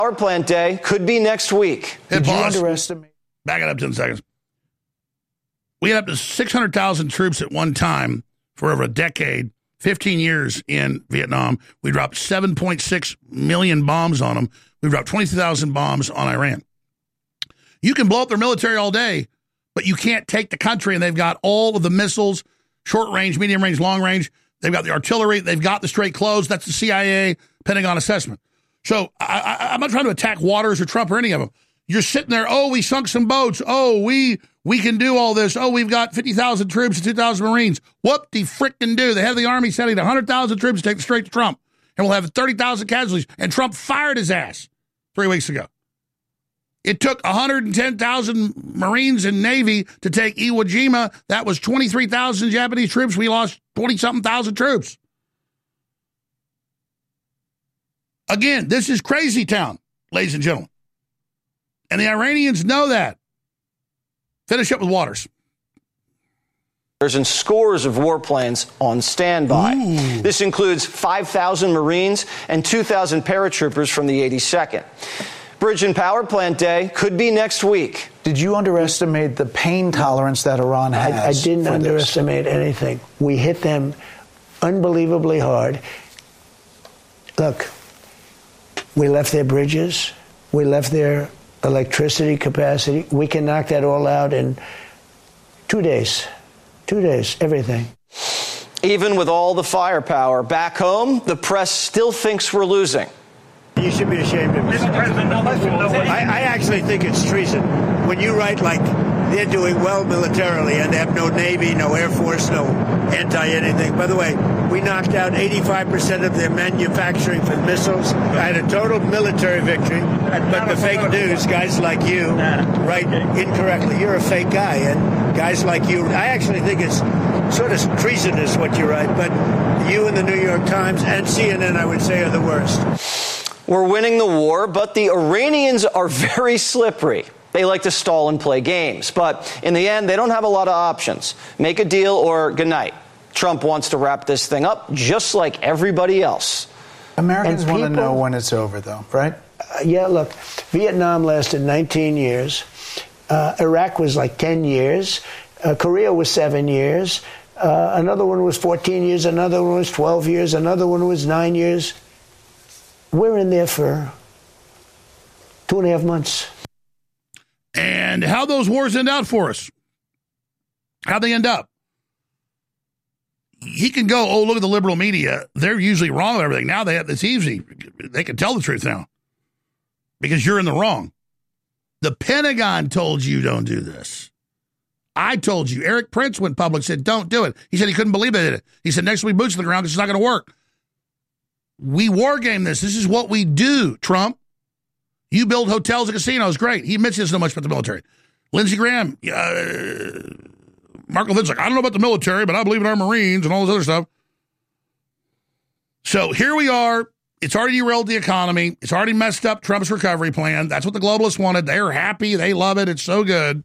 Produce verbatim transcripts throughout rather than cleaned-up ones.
Power plant day could be next week. Did you pause. underestimate? Back it up ten seconds. We had up to six hundred thousand troops at one time for over a decade, fifteen years in Vietnam. We dropped seven point six million bombs on them. We dropped twenty-two thousand bombs on Iran. You can blow up their military all day, but you can't take the country, and they've got all of the missiles, short range, medium range, long range. They've got the artillery. They've got the straight clothes. That's the C I A Pentagon assessment. So I, I, I'm not trying to attack Waters or Trump or any of them. You're sitting there, oh, we sunk some boats. Oh, we we can do all this. Oh, we've got fifty thousand troops and two thousand Marines. Whoop-de-frickin-do. The head of the Army sending one hundred thousand troops to take it straight to Trump. And we'll have thirty thousand casualties. And Trump fired his ass three weeks ago. It took one hundred ten thousand Marines and Navy to take Iwo Jima. That was twenty-three thousand Japanese troops. We lost twenty-something thousand troops. Again, this is crazy town, ladies and gentlemen. And the Iranians know that. Finish up with Waters. And scores of warplanes on standby. Ooh. This includes five thousand Marines and two thousand paratroopers from the eighty-second. Bridge and power plant day could be next week. Did you underestimate the pain tolerance that Iran has? I, I didn't underestimate this. anything. We hit them unbelievably hard. Look, we left their bridges. We left their electricity capacity. We can knock that all out in two days. Two days, everything. Even with all the firepower back home, the press still thinks we're losing. You should be ashamed of yourself. I, I actually think it's treason. When you write like they're doing well militarily and they have no Navy, no Air Force, no anti-anything. By the way, we knocked out eighty-five percent of their manufacturing for missiles. I had a total military victory. But the fake news, guys like you, write incorrectly. You're a fake guy. And guys like you, I actually think it's sort of treasonous what you write. But you and the New York Times and C N N, I would say, are the worst. We're winning the war, but the Iranians are very slippery. They like to stall and play games. But in the end, they don't have a lot of options. Make a deal or good night. Trump wants to wrap this thing up just like everybody else. Americans want to know when it's over, though, right? Uh, yeah, look, Vietnam lasted nineteen years. Uh, Iraq was like ten years. Uh, Korea was seven years. Uh, another one was fourteen years. Another one was twelve years. Another one was nine years. We're in there for two and a half months. And how those wars end out for us? How'd they end up? He can go, oh, look at the liberal media. They're usually wrong with everything. Now they have, it's easy. They can tell the truth now because you're in the wrong. The Pentagon told you don't do this. I told you. Eric Prince went public, said don't do it. He said he couldn't believe they did it. He said next week boots on the ground because it's not going to work. We war game this. This is what we do, Trump. You build hotels and casinos. Great. He admits he doesn't know much about the military. Lindsey Graham, uh, Mark Levin's like, I don't know about the military, but I believe in our Marines and all this other stuff. So here we are. It's already derailed the economy. It's already messed up Trump's recovery plan. That's what the globalists wanted. They're happy. They love it. It's so good.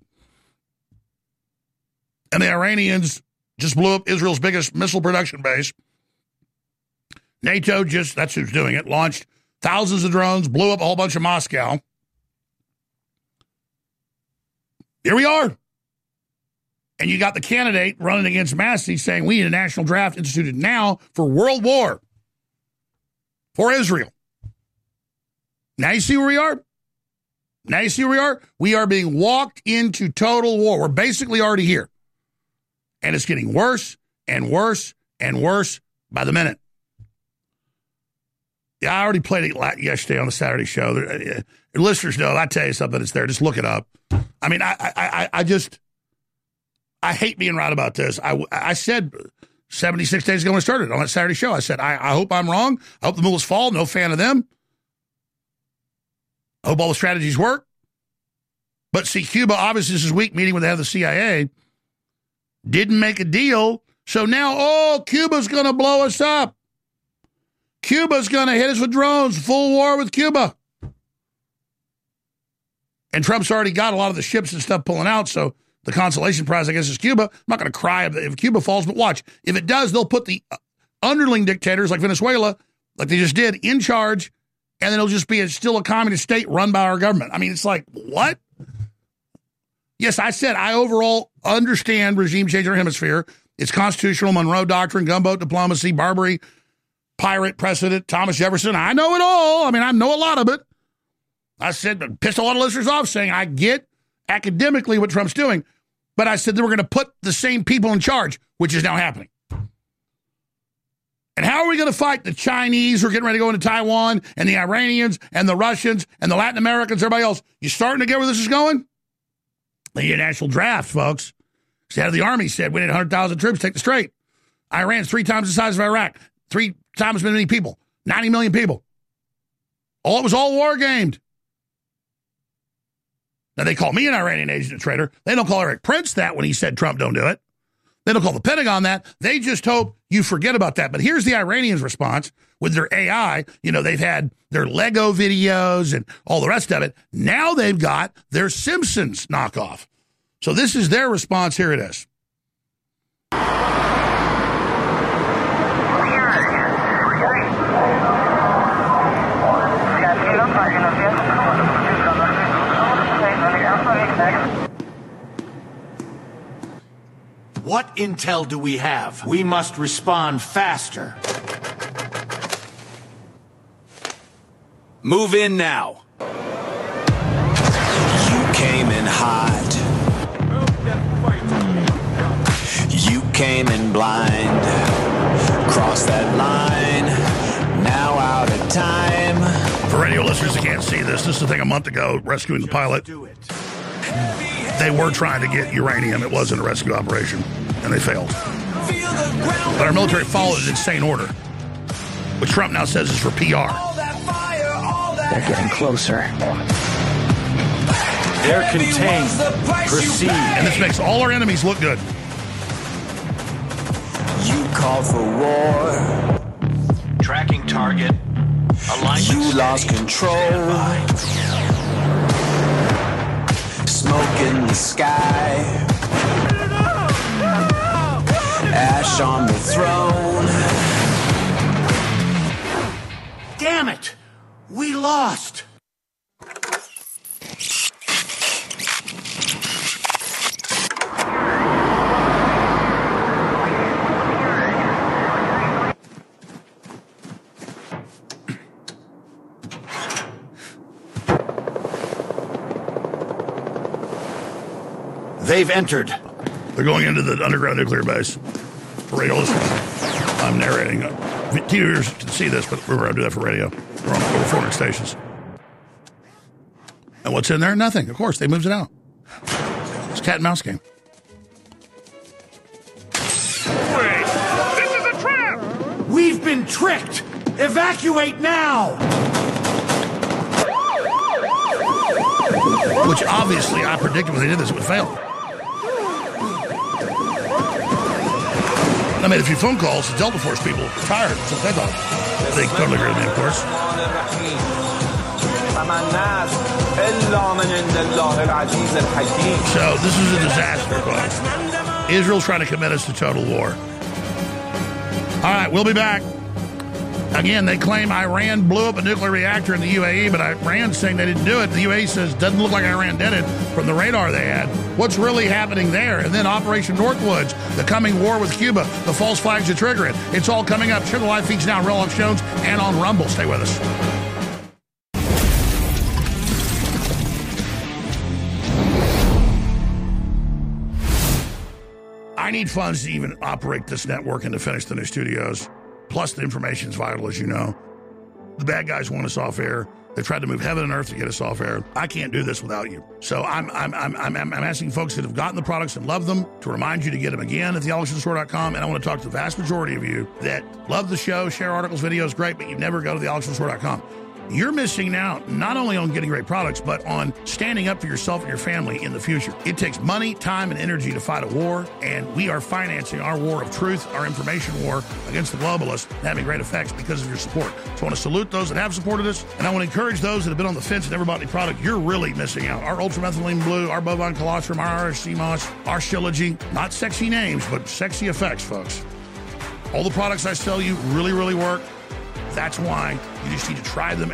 And the Iranians just blew up Israel's biggest missile production base. NATO just, that's who's doing it, launched thousands of drones, blew up a whole bunch of Moscow. Here we are. And you got the candidate running against Massey saying we need a national draft instituted now for world war for Israel. Now you see where we are? Now you see where we are? We are being walked into total war. We're basically already here. And it's getting worse and worse and worse by the minute. Yeah, I already played it yesterday on the Saturday show. The listeners know, I tell you something, it's there. Just look it up. I mean, I I, I just, I hate being right about this. I, I said seventy-six days ago when I started on that Saturday show, I said, I, I hope I'm wrong. I hope the mullahs fall. No fan of them. I hope all the strategies work. But see, Cuba, obviously this is week meeting with the head of the C I A, didn't make a deal. So now, oh, Cuba's going to blow us up. Cuba's going to hit us with drones. Full war with Cuba. And Trump's already got a lot of the ships and stuff pulling out, so the consolation prize, I guess, is Cuba. I'm not going to cry if, if Cuba falls, but watch. If it does, they'll put the underling dictators like Venezuela, like they just did, in charge, and then it'll just be a, still a communist state run by our government. I mean, it's like, what? Yes, I said I overall understand regime change in our hemisphere. It's constitutional, Monroe Doctrine, gunboat diplomacy, Barbary, pirate precedent, Thomas Jefferson. I know it all. I mean, I know a lot of it. I said, but pissed a lot of listeners off saying I get academically what Trump's doing, but I said that we're going to put the same people in charge, which is now happening. And how are we going to fight the Chinese who are getting ready to go into Taiwan and the Iranians and the Russians and the Latin Americans, everybody else? You starting to get where this is going? The international draft, folks. The head of the army said we need one hundred thousand troops to take the strait. Iran's three times the size of Iraq. Three times as many people. ninety million people. All it was all war gamed. Now, they call me an Iranian agent and traitor. They don't call Eric Prince that when he said Trump don't do it. They don't call the Pentagon that. They just hope you forget about that. But here's the Iranians' response with their A I. You know, they've had their Lego videos and all the rest of it. Now they've got their Simpsons knockoff. So this is their response. Here it is. What intel do we have? We must respond faster. Move in now. You came in hot. You came in blind. Cross that line. Now out of time. For radio listeners that can't see this, this is the thing a month ago, rescuing the pilot. They were trying to get uranium. It wasn't a rescue operation, and they failed. But our military followed an insane order, which Trump now says is for P R. They're getting closer. They're contained. Proceed. And this makes all our enemies look good. You called for war. Tracking target. Alignment. You lost control. Smoke in the sky. Ash on the throne. Damn it! We lost! They've entered. They're going into the underground nuclear base. For radio listeners, I'm narrating. T V viewers can see this, but we're going to do that for radio. We're on over four hundred stations. And what's in there? Nothing. Of course, they moved it out. It's a cat and mouse game. Wait, this is a trap! We've been tricked! Evacuate now! Which obviously I predicted when they did this, it would fail. I made a few phone calls to Delta Force people. Tired. That's what they thought. They totally agree with me, of course. So this is a disaster, folks. Israel's trying to commit us to total war. All right, we'll be back. Again, they claim Iran blew up a nuclear reactor in the U A E, but Iran's saying they didn't do it. The U A E says it doesn't look like Iran did it from the radar they had. What's really happening there? And then Operation Northwoods, the coming war with Cuba, the false flags that trigger it. It's all coming up. Sugar Life feeds now on Real Life Jones and on Rumble. Stay with us. I need funds to even operate this network and to finish the new studios. Plus, the information is vital, as you know. The bad guys want us off air. They tried to move heaven and earth to get us off air. I can't do this without you. So I'm I'm I'm I'm, I'm asking folks that have gotten the products and love them to remind you to get them again at the alex jones store dot com. And I want to talk to the vast majority of you that love the show, share articles, videos, great, but you never go to the alex jones store dot com. You're missing out not only on getting great products, but on standing up for yourself and your family in the future. It takes money, time, and energy to fight a war, and we are financing our war of truth, our information war against the globalists, and having great effects because of your support. So I want to salute those that have supported us, and I want to encourage those that have been on the fence and never bought any product. You're really missing out. Our ultramethylene blue, our bovine colostrum, our R S C moss, our Shilajit, not sexy names, but sexy effects, folks. All the products I sell you really, really work. That's why you just need to try them